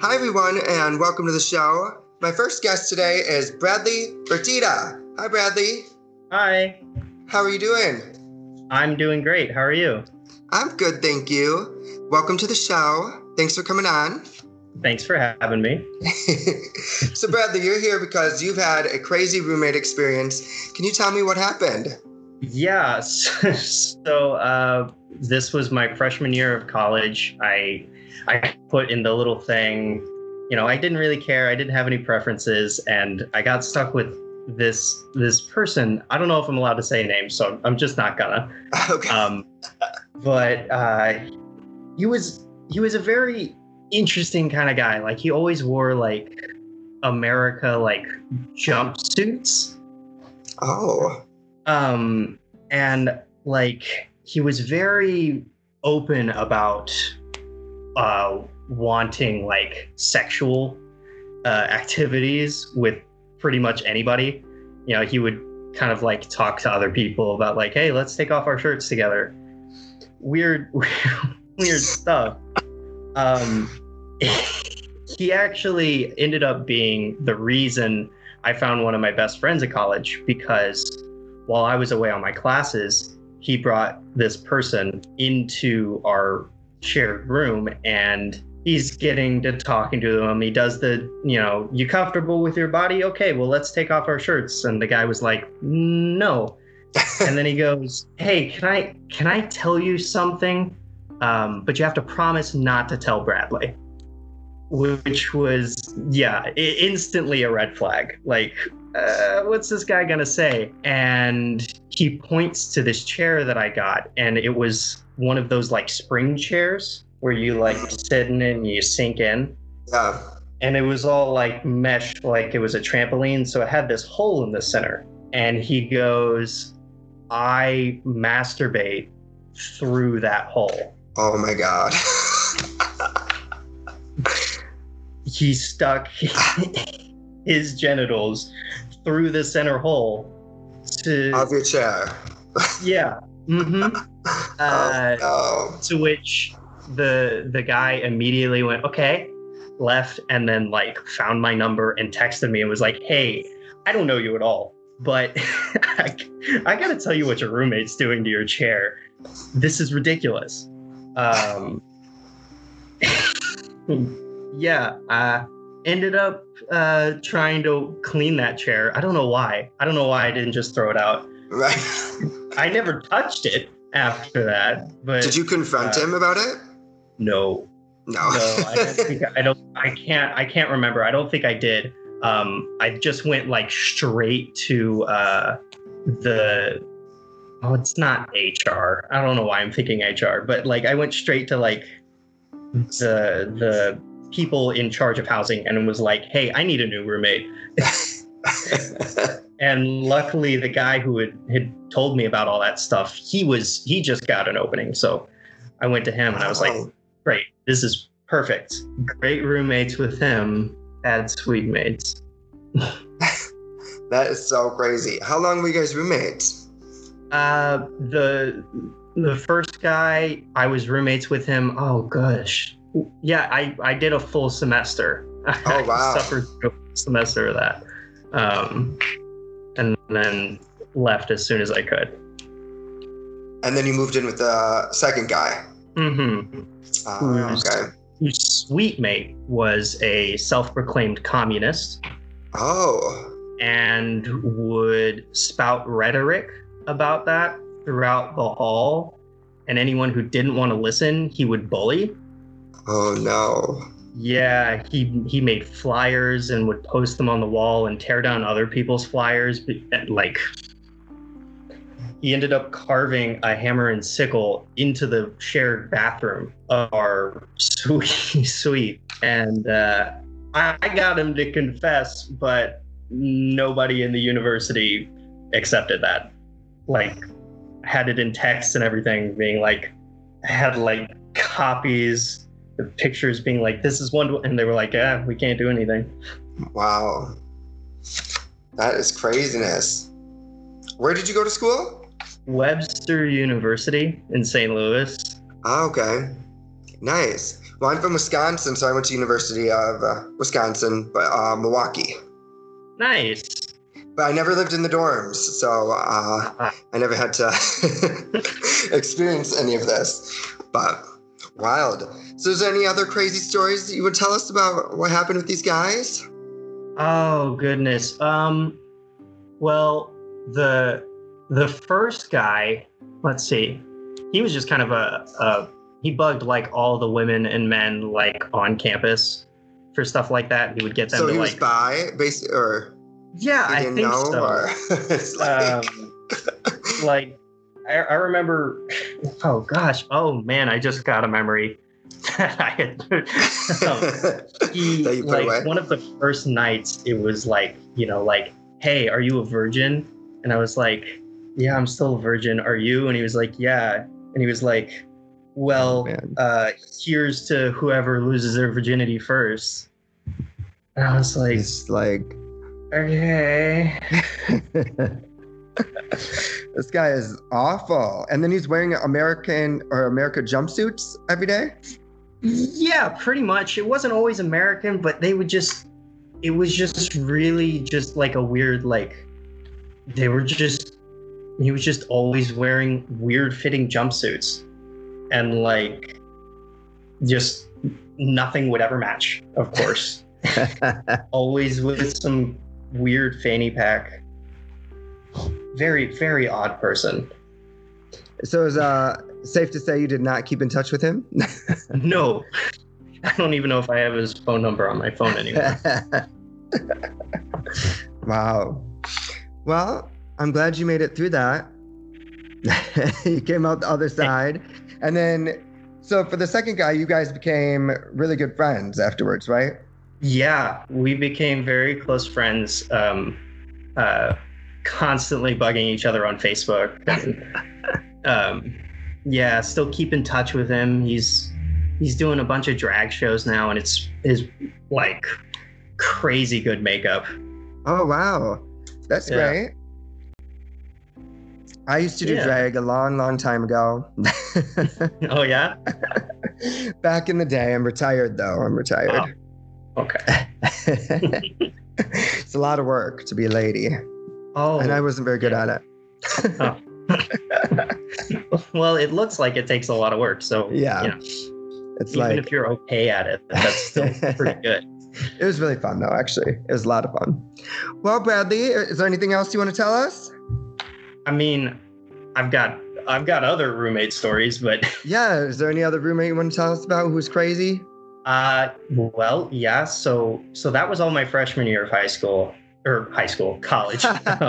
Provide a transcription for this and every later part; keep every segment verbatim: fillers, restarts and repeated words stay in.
Hi, everyone, and welcome to the show. My first guest today is Bradley Fertitta. Hi, Bradley. Hi. How are you doing? I'm doing great. How are you? I'm good, thank you. Welcome to the show. Thanks for coming on. Thanks for having me. So, Bradley, you're here because you've had a crazy roommate experience. Can you tell me what happened? Yeah. So uh, this was my freshman year of college. I I put in the little thing, you know, I didn't really care. I didn't have any preferences, and I got stuck with this this person. I don't know if I'm allowed to say names, so I'm just not gonna. Okay. Um, but uh, he was he was a very interesting kind of guy. Like, he always wore like America like jumpsuits. Oh. Um, and like, he was very open about uh, wanting like sexual uh, activities with pretty much anybody. You know, he would kind of like talk to other people about like, hey, let's take off our shirts together. Weird, weird stuff. Um, he actually ended up being the reason I found one of my best friends at college, because while I was away on my classes, he brought this person into our shared room, and he's getting to talking to them. He does the, you know, you comfortable with your body? Okay, well, let's take off our shirts. And the guy was like, no. And then he goes, hey, can I can I tell you something? Um, but you have to promise not to tell Bradley. Which was, yeah, instantly a red flag. Like, uh, what's this guy gonna say? And he points to this chair that I got, and it was one of those like spring chairs where you like sit in and you sink in. Yeah. And it was all like mesh, like it was a trampoline, so it had this hole in the center. And he goes, I masturbate through that hole. Oh my God. He stuck his genitals through the center hole to Of your chair. yeah. Mm-hmm. Uh, oh, no. To which the the guy immediately went, okay, left, and then like found my number and texted me and was like, hey, I don't know you at all, but I, I gotta tell you what your roommate's doing to your chair. This is ridiculous. Um, yeah, I ended up uh, trying to clean that chair. I don't know why. I don't know why I didn't just throw it out. Right. I never touched it after that. But did you confront uh, him about it? No. No. No, I don't think I don't. I can't. I can't remember. I don't think I did. Um, I just went like straight to uh, the. Oh, it's not H R. I don't know why I'm thinking H R, but like I went straight to like the the people in charge of housing and was like, hey, I need a new roommate. And luckily the guy who had, had told me about all that stuff, he was he just got an opening. So I went to him and I was like, great, this is perfect. Great roommates with him, bad suite mates. That is so crazy. How long were you guys roommates? Uh, the the first guy, I was roommates with him. Oh gosh, yeah, I, I did a full semester. Oh wow! I suffered a semester of that, um, and then left as soon as I could. And then you moved in with the second guy. Mm-hmm. Uh, okay. Whose suite mate was a self-proclaimed communist. Oh. And would spout rhetoric about that throughout the hall, and anyone who didn't want to listen, he would bully. Oh no. Yeah, he he made flyers and would post them on the wall and tear down other people's flyers. Like, he ended up carving a hammer and sickle into the shared bathroom of our suite, suite. and uh, I, I got him to confess, but nobody in the university accepted that. Like, had it in text and everything, being like, had like copies, the pictures being like, this is one, and they were like, yeah, we can't do anything. Wow. That is craziness. Where did you go to school? Webster University in Saint Louis. Oh, okay. Nice. Well, I'm from Wisconsin, so I went to University of uh, Wisconsin, but uh, Milwaukee. Nice. But I never lived in the dorms, so uh, I never had to experience any of this. But wild. So is there any other crazy stories that you would tell us about what happened with these guys? Oh, goodness. Um, well, the the first guy, let's see, he was just kind of a, a he bugged like all the women and men like on campus for stuff like that. He would get them so to he like was bi, basically, or yeah, you I didn't think know, so. or it's like, um, like I, I remember. Oh gosh. Oh man, I just got a memory that I had. um, he that you put like away? one of the first nights. It was like you know like, hey, are you a virgin? And I was like, yeah, I'm still a virgin. Are you? And he was like, yeah. And he was like, well, Oh, uh, here's to whoever loses their virginity first. And I was like, It's like, okay. this guy is awful. And then he's wearing American or America jumpsuits every day? Yeah, pretty much. It wasn't always American, but they would just, it was just really just like a weird, like, they were just, he was just always wearing weird fitting jumpsuits. And like, just nothing would ever match, of course. Always with some weird fanny pack. Very, very odd person. So is uh safe to say you did not keep in touch with him? No. I don't even know if I have his phone number on my phone anymore. Wow. Well, I'm glad you made it through that. You came out the other side. And then, so for the second guy, you guys became really good friends afterwards, right? Yeah, we became very close friends, um, uh, constantly bugging each other on Facebook. And, um, yeah, still keep in touch with him. He's he's doing a bunch of drag shows now, and it's is like crazy good makeup. Oh, wow. That's Yeah. great. I used to do Yeah. drag a long, long time ago. Oh yeah? Back in the day. I'm retired, though. I'm retired. Oh, okay. It's a lot of work to be a lady. Oh. And I wasn't very good at it. Oh. Well, it looks like it takes a lot of work, so Yeah. you know, It's even like, if you're okay at it, that's still pretty good. it was really fun, though, actually. It was a lot of fun. Well, Bradley, is there anything else you want to tell us? I mean, I've got I've got other roommate stories, but Yeah. Is there any other roommate you want to tell us about who's crazy? uh, well, yeah. So so that was all my freshman year of high school or high school, college.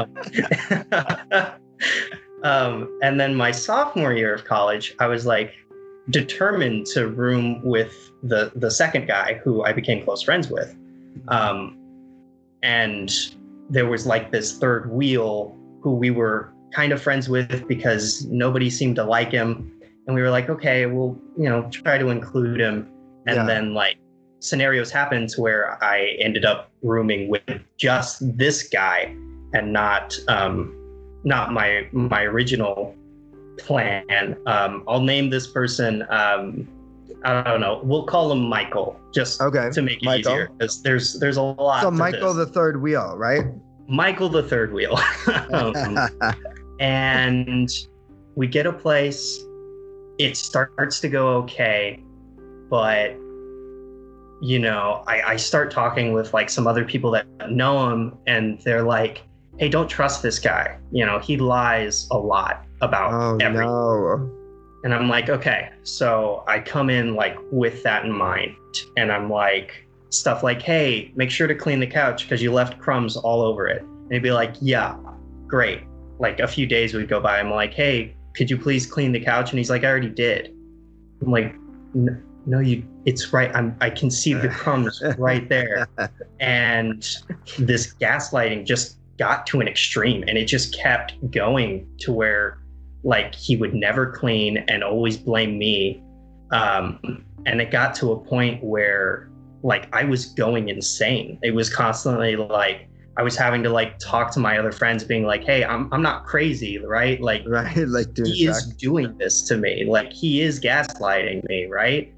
um, and then my sophomore year of college, I was like determined to room with the the second guy who I became close friends with. Um, and there was like this third wheel who we were kind of friends with because nobody seemed to like him. And we were like, okay, we'll, you know, try to include him. And Yeah. then like scenarios happened to where I ended up rooming with just this guy and not, um, not my, my original plan. Um, I'll name this person, um, I don't know. We'll call him Michael, just Okay. to make it Michael. easier, because there's there's a lot. So to Michael, this. the third wheel, right? Michael the third wheel. um, and we get a place. It starts to go okay, but you know, I, I start talking with like some other people that know him, and they're like, "Hey, don't trust this guy. You know, he lies a lot about Oh, everything." no. And I'm like, okay. So I come in like with that in mind. And I'm like, stuff like, hey, make sure to clean the couch because you left crumbs all over it. And he'd be like, yeah, great. Like a few days would go by. I'm like, hey, could you please clean the couch? And he's like, I already did. I'm like, no, you, it's right. I'm, I can see the crumbs right there. And this gaslighting just got to an extreme, and it just kept going to where like he would never clean and always blame me. Um, and it got to a point where like I was going insane. It was constantly like, I was having to like talk to my other friends being like, hey, I'm I'm not crazy, right? Like, Right, like doing he is track. doing this to me. Like he is gaslighting me, right?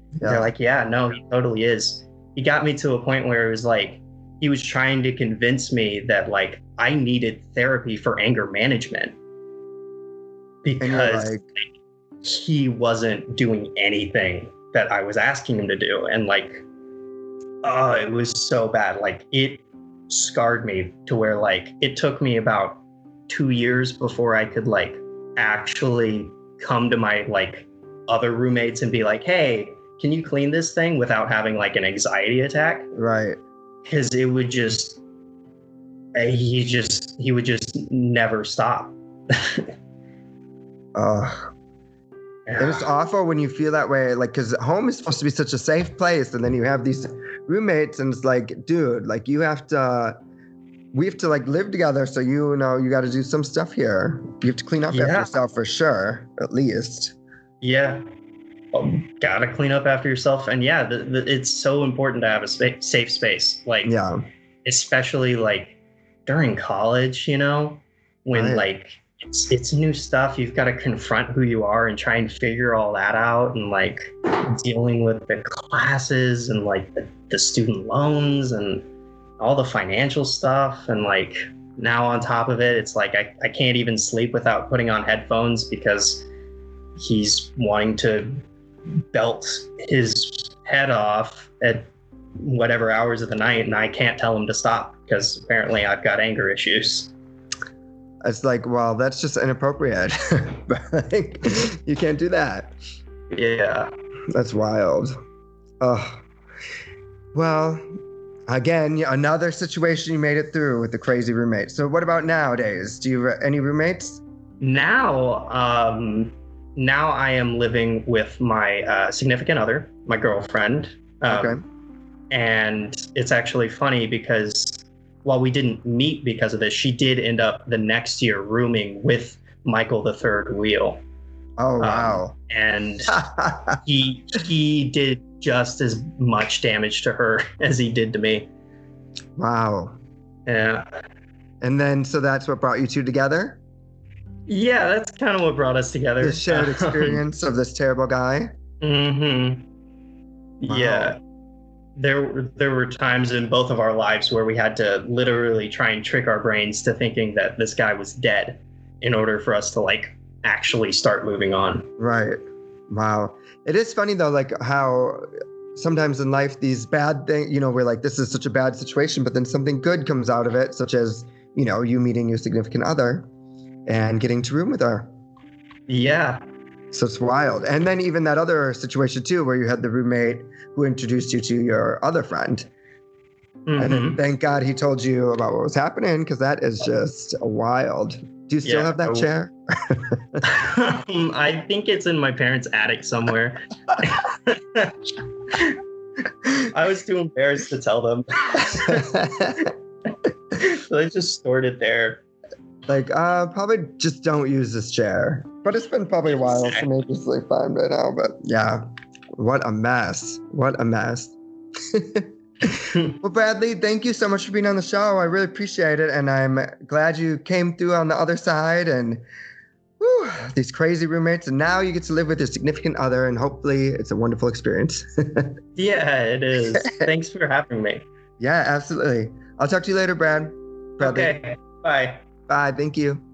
Yeah. They're like, yeah, no, he totally is. He got me to a point where it was like, he was trying to convince me that like I needed therapy for anger management because like, he wasn't doing anything that I was asking him to do. And like, oh, it was so bad. Like it scarred me to where like it took me about two years before I could like actually come to my like other roommates and be like, hey, can you clean this thing without having like an anxiety attack? Right. Because it would just, he just, he would just never stop. Oh. And it's awful when you feel that way, like, because home is supposed to be such a safe place, and then you have these roommates, and it's like, dude, like, you have to, we have to, like, live together, so you know, you got to do some stuff here. You have to clean up Yeah. after yourself for sure, at least. Yeah. Well, gotta clean up after yourself. And yeah, the, the, it's so important to have a spa- safe space, like, Yeah. especially, like, during college, you know, when, Right. like, it's it's new stuff. You've got to confront who you are and try and figure all that out, and like dealing with the classes and like the, the student loans and all the financial stuff. And like now on top of it, it's like I, I can't even sleep without putting on headphones because he's wanting to belt his head off at whatever hours of the night, and I can't tell him to stop because apparently I've got anger issues. It's like, well, that's just inappropriate. Like, you can't do that. Yeah. That's wild. Oh, well, again, another situation you made it through with the crazy roommate. So what about nowadays? Do you have any roommates? Now, um, now I am living with my uh, significant other, my girlfriend. Um, Okay. And it's actually funny because while we didn't meet because of this, she did end up the next year rooming with Michael the Third Wheel. Oh, wow. Um, and he he did just as much damage to her as he did to me. Wow. Yeah. And then, so that's what brought you two together? Yeah, that's kind of what brought us together. The shared experience of this terrible guy? Mm-hmm. Wow. Yeah. There, there were times in both of our lives where we had to literally try and trick our brains to thinking that this guy was dead in order for us to like actually start moving on. Right. Wow. It is funny though, like how sometimes in life these bad things, you know, we're like, this is such a bad situation, but then something good comes out of it, such as, you know, you meeting your significant other and getting to room with her. Yeah. So it's wild. And then even that other situation too, where you had the roommate who introduced you to your other friend. Mm-hmm. And then thank God he told you about what was happening, because that is just wild. Do you still Yeah. have that chair? um, I think it's in my parents' attic somewhere. I was too embarrassed to tell them. So they just stored it there. Like, uh, probably just don't use this chair. But it's been probably a while, so maybe it's like fine right now. But yeah, what a mess. What a mess. Well, Bradley, thank you so much for being on the show. I really appreciate it. And I'm glad you came through on the other side and whew, these crazy roommates. And now you get to live with your significant other, and hopefully it's a wonderful experience. Yeah, it is. Thanks for having me. Yeah, absolutely. I'll talk to you later, Brad. Bradley. Okay. Bye. Bye. Thank you.